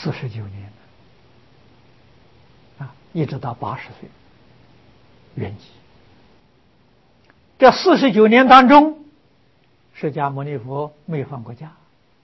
49年一直到80岁圆寂。这49年当中，释迦牟尼佛没放过假，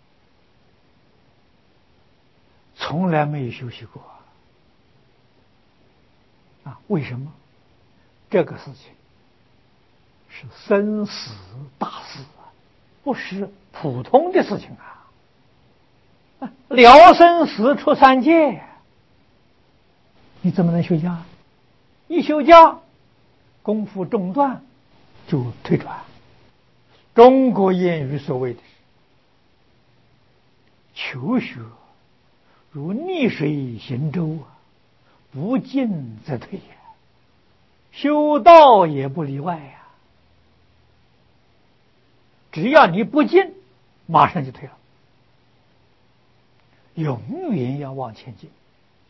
从来没有休息过为什么？这个事情是生死大事不是普通的事情了生死出三界，你怎么能休假？一休假，功夫中断，就退转。中国谚语所谓的求学如逆水行舟不进则退修道也不例外只要你不进，马上就退了。永远要往前进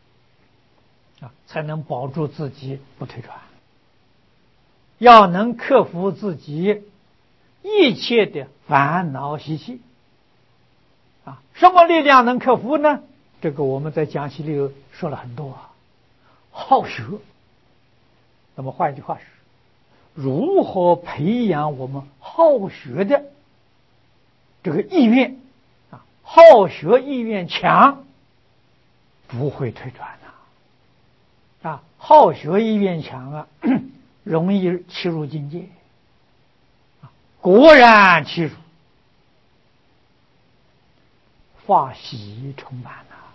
才能保住自己不退转。要能克服自己一切的烦恼习气什么力量能克服呢？这个我们在讲习里说了很多好学。那么换一句话是，如何培养我们好学的这个意愿好学意愿强，不会退转好学意愿强容易契入境界果然契入，法喜充满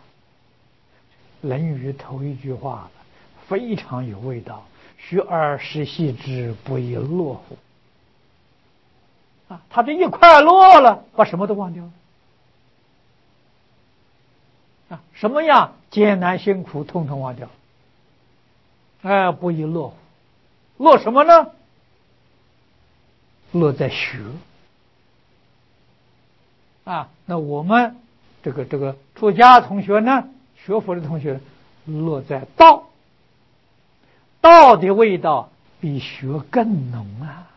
论语头一句话非常有味道，学而时习之，不亦乐乎他这一快乐了，把什么都忘掉了什么样艰难辛苦统统忘掉不亦乐乎。乐什么呢？乐在学那我们这个出家同学呢，学佛的同学乐在道，道的味道比学更浓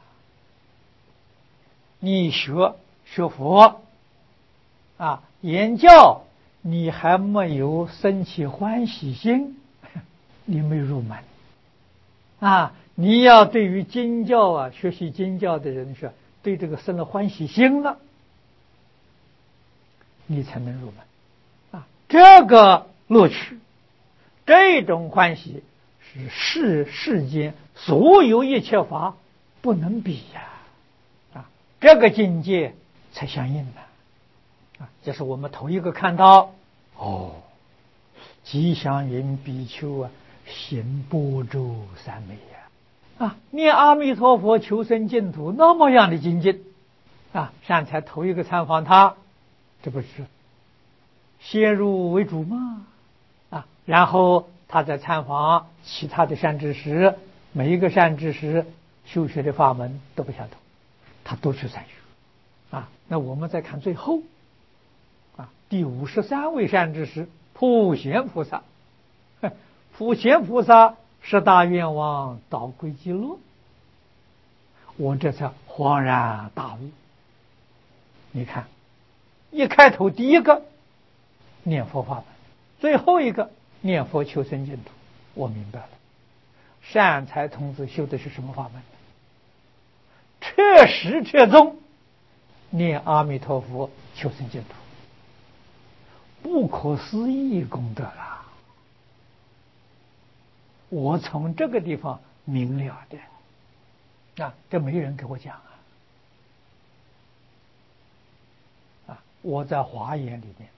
你学佛言教，你还没有生起欢喜心，你没入门你要对于经教学习经教的人说，对这个生了欢喜心了，你才能入门这个乐趣，这种欢喜是世间所有一切法不能比这个境界才相应这是我们头一个看到吉祥云比丘行般舟三昧念阿弥陀佛求生净土，那么样的精进善财头一个参访他，这不是先入为主吗然后他再参访其他的善知识，每一个善知识修学的法门都不相同，他都去参学那我们再看最后第53位善知识普贤菩萨普贤菩萨十大愿望导归极乐，我这才恍然大悟。你看一开头第一个念佛法门，最后一个念佛求生净土，我明白了善财童子修的是什么法门，彻实彻宗念阿弥陀佛求生净土，不可思议功德我从这个地方明了的这没人给我讲我在华严里面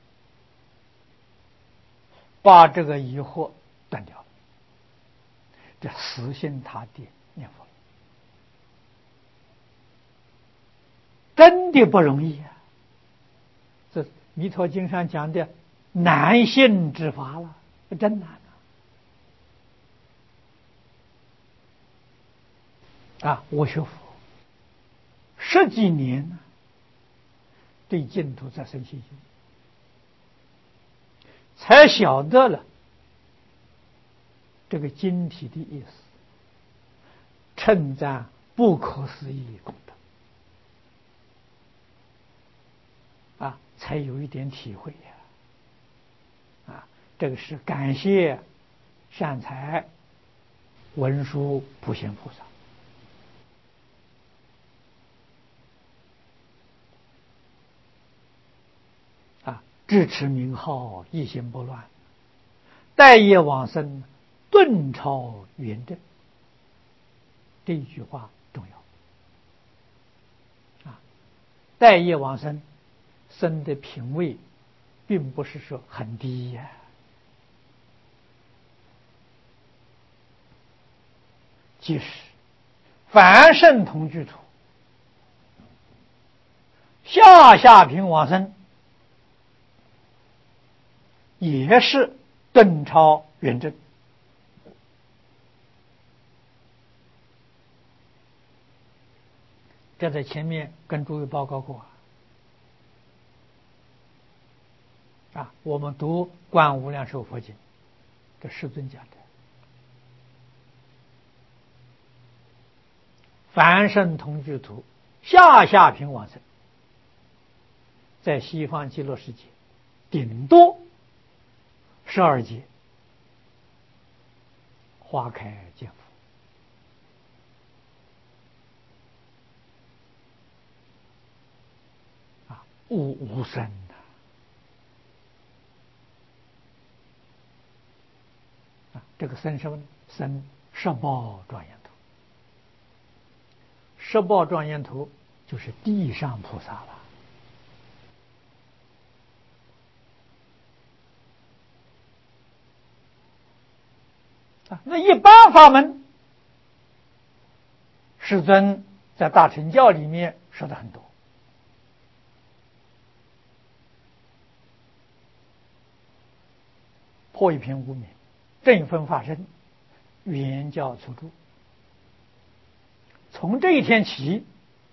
把这个疑惑断掉了，这死心塌地念佛真的不容易这弥陀经上讲的难信之法了，真难我学佛10几年对净土在生信心，才晓得了这个经体的意思，称赞不可思议功德才有一点体会这个是感谢善财文殊普贤菩萨智持名号，一心不乱，待业往生，顿超圆正。这一句话重要待业往生，生的品位并不是说很低呀。即使凡圣同居土，下品往生，也是顿超圆正。这在前面跟诸位报告过我们读《观无量寿佛经》，这世尊讲的，凡圣同居土，下品往生，在西方极乐世界顶多12劫花开见佛无生这个生什么呢？生十报庄严土。十报庄严土就是地上菩萨了那一般法门，世尊在大乘教里面说的很多。破一品无明，正一分法身，圆教初住。从这一天起，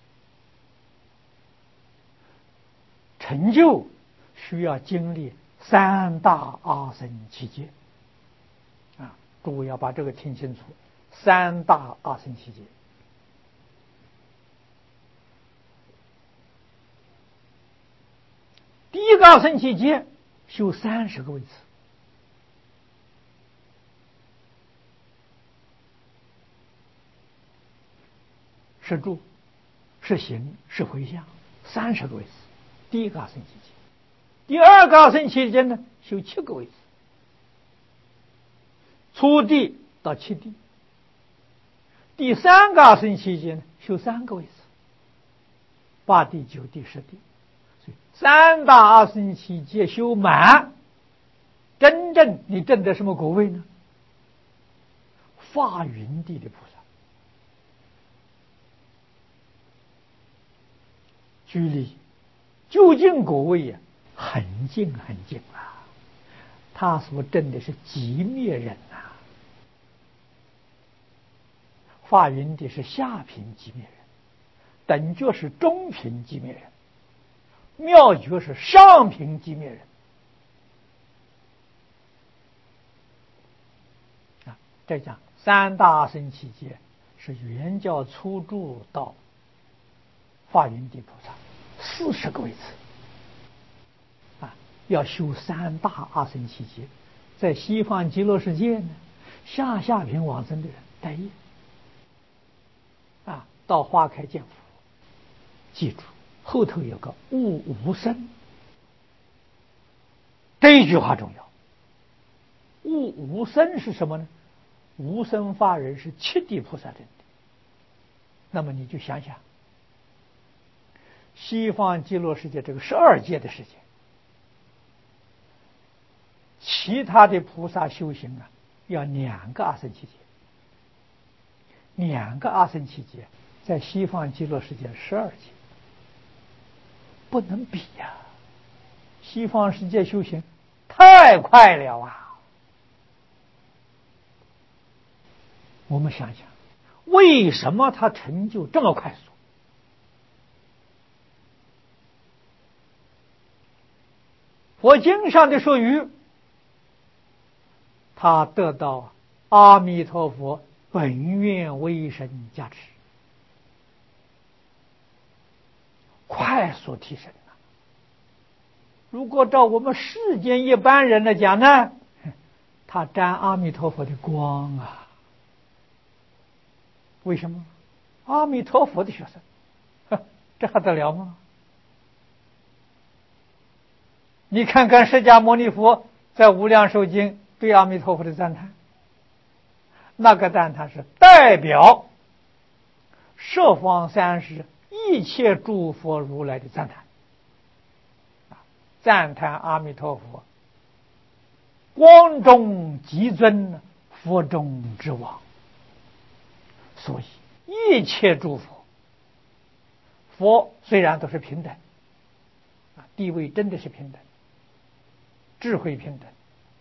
成就需要经历3大阿僧祇劫诸位要把这个听清楚，3大阿僧祇劫。第一个阿僧祇劫修30个位次，是住是行是回向，30个位次，第一个阿僧祇劫。第二个阿僧祇劫呢，修7个位次，初地到7地。第三个阿僧祇劫呢，修3个位次，8地9地10地。所以3大阿僧祇劫修满，真正你证得什么果位呢？法云地的菩萨。距离究竟果位很近很近他所证的是寂灭人法云地是下品寂灭人，等觉是中品寂灭人，妙觉是上品寂灭人这讲3大阿僧祇劫是圆教初住到法云地菩萨40个位次要修3大阿僧祇劫。在西方极乐世界呢，下品往生的人待业到花开见佛。记住后头有个悟无生，这一句话重要。悟无生是什么呢？无生法人是7地菩萨证的。那么你就想想西方极乐世界这个12界的世界，其他的菩萨修行要2个阿僧祇劫，2个阿僧祇劫在西方极乐世界12界不能比西方世界修行太快了我们想想为什么他成就这么快速？佛经上的说语，他得到阿弥陀佛本愿威神加持，快速提升如果照我们世间一般人来讲呢， 他沾阿弥陀佛的光啊！为什么？阿弥陀佛的学生，这还得了吗？你看看释迦牟尼佛在《无量寿经》对阿弥陀佛的赞叹，那个赞叹是代表十方三世一切诸佛如来的赞叹，赞叹阿弥陀佛光中极尊，佛中之王。所以一切诸佛，佛虽然都是平等，地位真的是平等，智慧平等，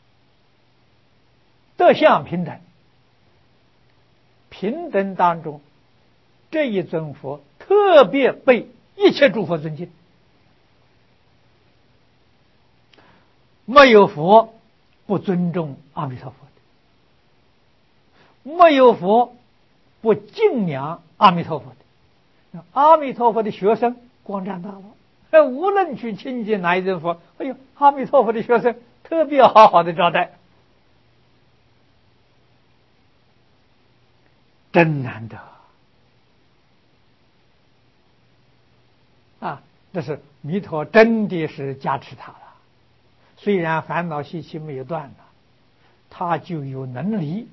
德相平等，平等当中这一尊佛特别被一切诸佛尊敬。没有佛不尊重阿弥陀佛的，没有佛不敬仰阿弥陀佛的。阿弥陀佛的学生光占大了，无论去亲近哪一尊佛，哎呦，阿弥陀佛的学生特别好好的招待，真难得啊！这是弥陀真的是加持他了。虽然烦恼习气没有断了，他就有能力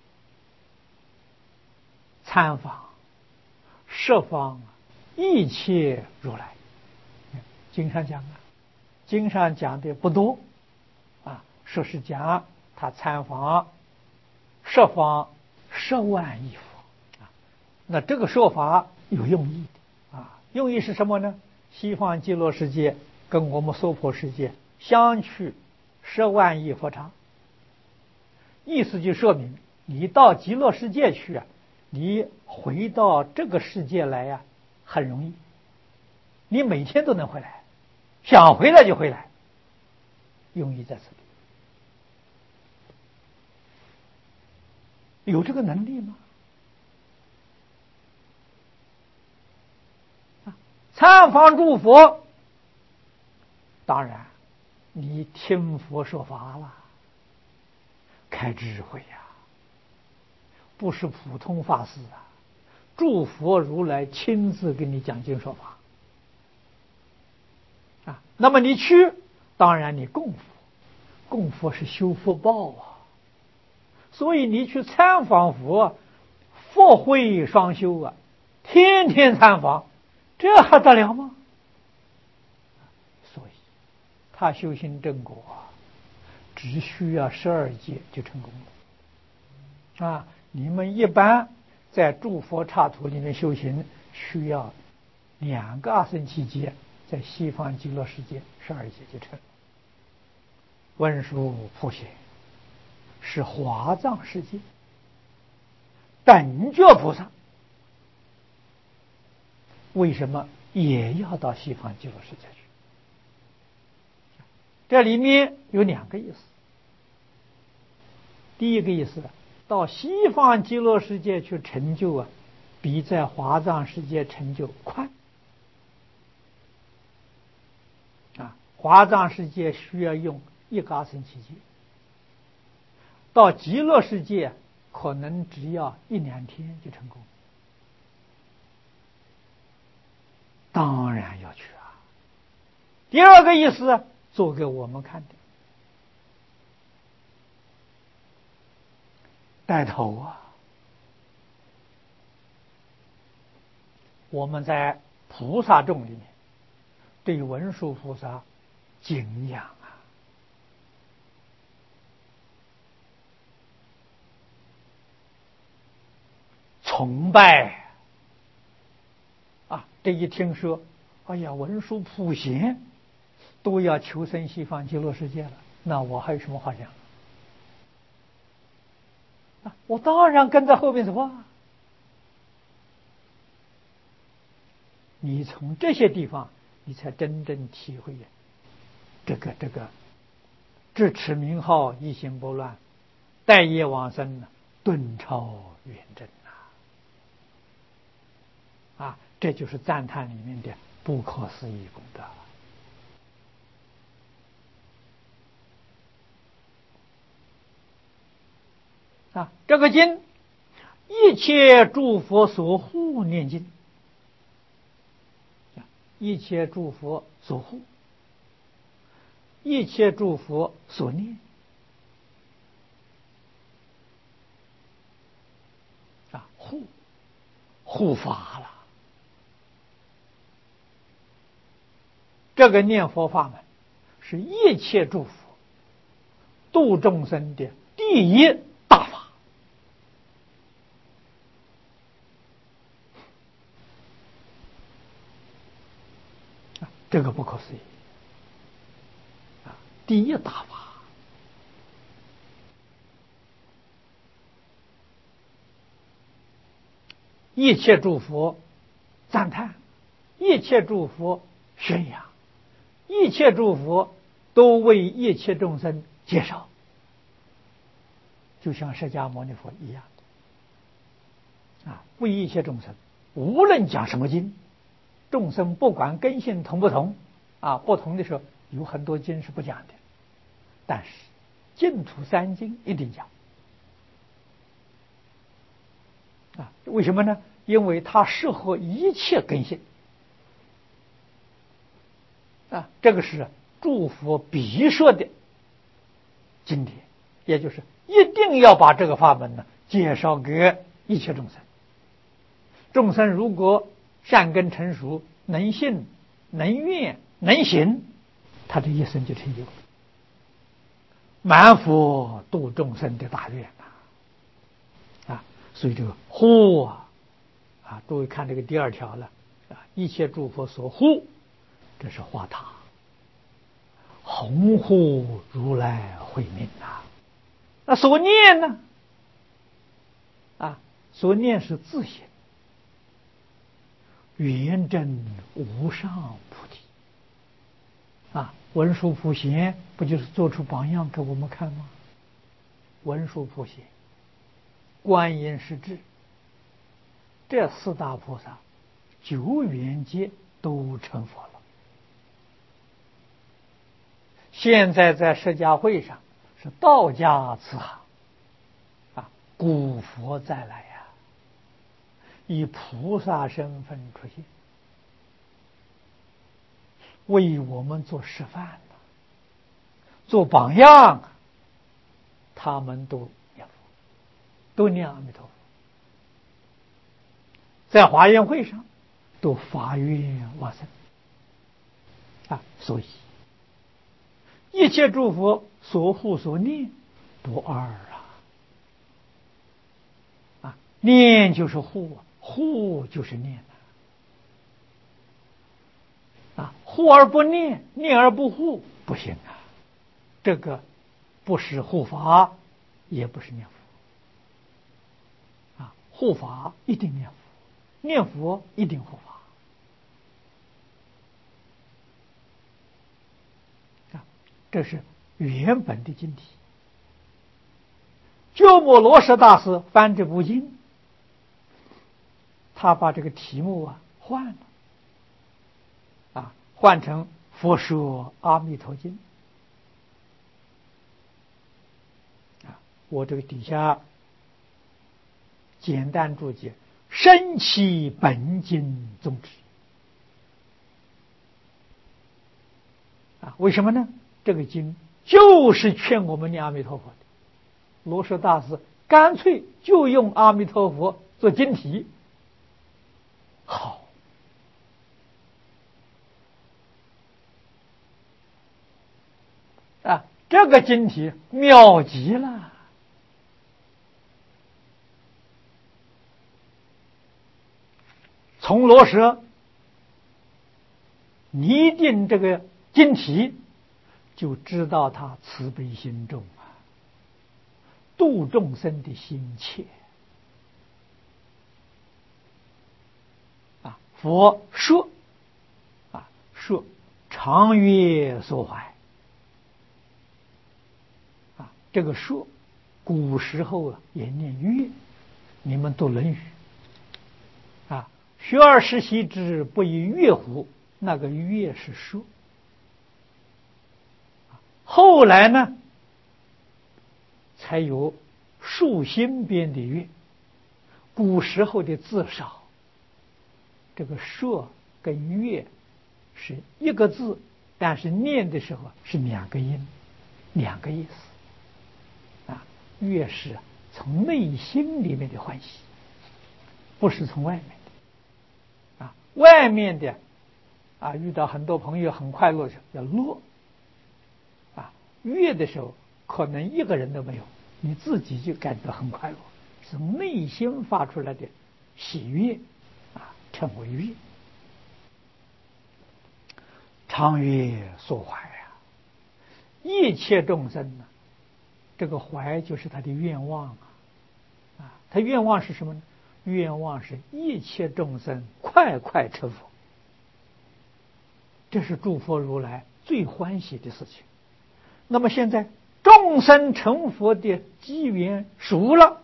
参访十方一切如来。经上讲经上讲的不多说是讲他参访十方10万亿佛那这个说法有用意的用意是什么呢？西方极乐世界跟我们娑婆世界相去10万亿佛刹，意思就说明你到极乐世界去你回到这个世界来很容易，你每天都能回来，想回来就回来，用意在此里。有这个能力吗？参访诸佛，当然你听佛说法了，开智慧不是普通法师诸佛如来亲自给你讲经说法那么你去，当然你供佛，供佛是修福报所以你去参访佛，佛慧双修天天参访，这还得了吗？所以他修行正果只需要12劫就成功了你们一般在诸佛刹土里面修行，需要2个阿僧祇劫，在西方极乐世界12劫就成了。文殊普贤是华藏世界等觉菩萨，为什么也要到西方极乐世界去？这里面有2个意思。第一个意思，到西方极乐世界去成就比在华藏世界成就快华藏世界需要用1个阿僧祇劫，到极乐世界可能只要1-2天就成功。当然要去第二个意思做给我们看的，带头我们在菩萨众里面对文殊菩萨敬仰崇拜这一听说，哎呀，文殊普贤都要求生西方极乐世界了，那我还有什么话讲我当然跟在后面走你从这些地方你才真正体会这个智持名号一心不乱，待业往生顿超远征这就是赞叹里面的不可思议功德这个经一切诸佛所护念经，一切诸佛所护，一切诸佛所念护法了。这个念佛法门是一切诸佛度众生的第一大法。这个不可思议第一大法。一切诸佛赞叹，一切诸佛宣扬，一切诸佛都为一切众生介绍，就像释迦牟尼佛一样为一切众生，无论讲什么经，众生不管根性同不同不同的时候，有很多经是不讲的，但是净土三经一定讲为什么呢？因为它适合一切根性这个是诸佛必说的经典，也就是一定要把这个法门呢介绍给一切众生。众生如果善根成熟，能信能愿能行，他这一生就成就了满佛度众生的大愿所以这个护诸位看这个第二条了一切诸佛所护，这是化他弘护如来慧命那所念呢所念是自性圆真无上菩提文殊普贤不就是做出榜样给我们看吗？文殊普贤、观音势至，这四大菩萨9缘界都成佛了。现在在释迦会上是道家慈航古佛再来以菩萨身份出现，为我们做示范做榜样他们都念佛，都念阿弥陀佛，在华严会上都发愿往生所以一切诸佛所护所念不二念就是护护就是念护而不念，念而不护不行这个不是护法，也不是念佛护法一定念佛，念佛一定护法这是原本的经题。鸠摩罗什大师翻这部经，他把这个题目换了换成佛说阿弥陀经我这个底下简单注解深其本经宗旨为什么呢？这个经就是劝我们念阿弥陀佛的，罗什大师干脆就用阿弥陀佛做经题，好这个经题妙极了。从罗什拟定这个经题，就知道他慈悲心重度众生的心切佛说说长悦所怀这个说古时候也念乐，你们读论语学而时习之，不亦乐乎？那个乐是说。后来呢，才有竖心编的月，古时候的字少，这个朔跟月是一个字，但是念的时候是两个音，两个意思。月是从内心里面的欢喜，不是从外面的。外面的遇到很多朋友很快乐的时候要乐。乐的时候可能一个人都没有，你自己就感觉很快乐，是内心发出来的喜悦称为乐。常曰所怀一切众生这个怀就是他的愿望他愿望是什么呢？愿望是一切众生快快成佛，这是诸佛如来最欢喜的事情。那么现在众生成佛的机缘熟了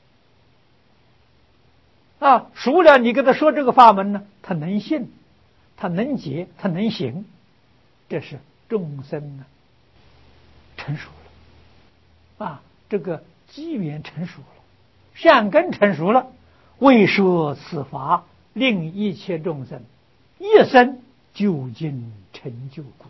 熟了，你跟他说这个法门呢，他能信，他能解，他能行，这是众生成熟了这个机缘成熟了，善根成熟了，为说此法，令一切众生一生究竟成就故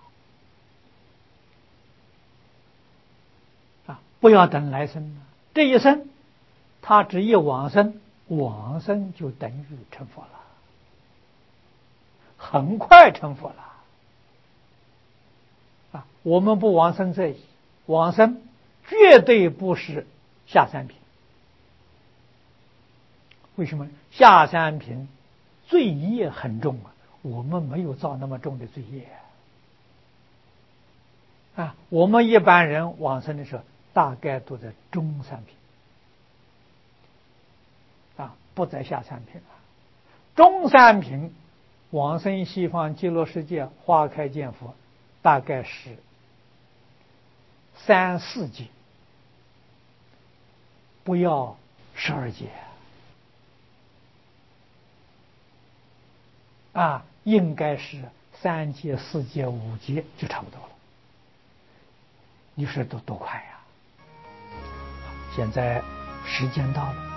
不要等来生这一生他只一往生，往生就等于成佛了，很快成佛了我们不往生这一往生绝对不是下三品。为什么？下三品罪业很重我们没有造那么重的罪业我们一般人往生的时候大概都在中三品不在下三品中三品往生西方极乐世界花开见佛，大概是3、4劫，不要12劫应该是3劫、4劫、5劫就差不多了。你说多快呀！现在时间到了。